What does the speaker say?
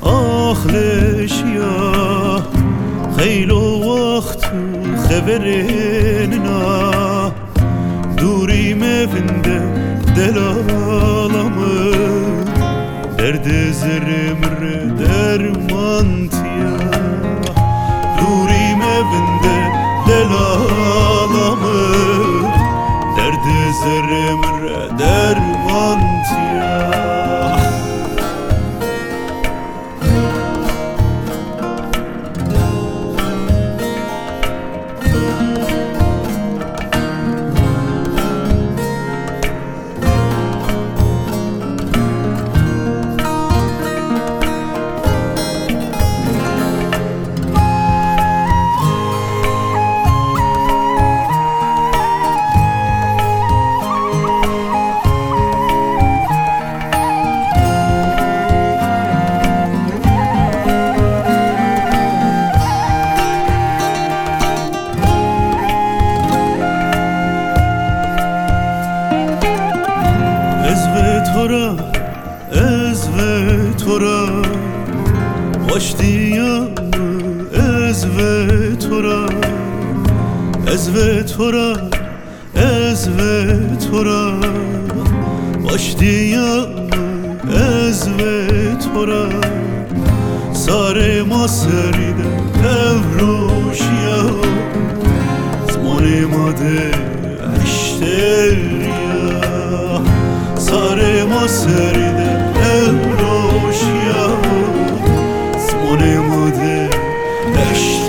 آخلشیا خیلی وقت خبرنا دوری مفنده دلالامı درد زرم درمانتیا دوری مفنده دلالامı درد زرم درمانتیا تورا واشتیام تورا تورا واشتیام تورا ساره ما سریده افروشیا زمان ماده اشتریا ساره ما سریده افروشیا زمان ماده اشتریا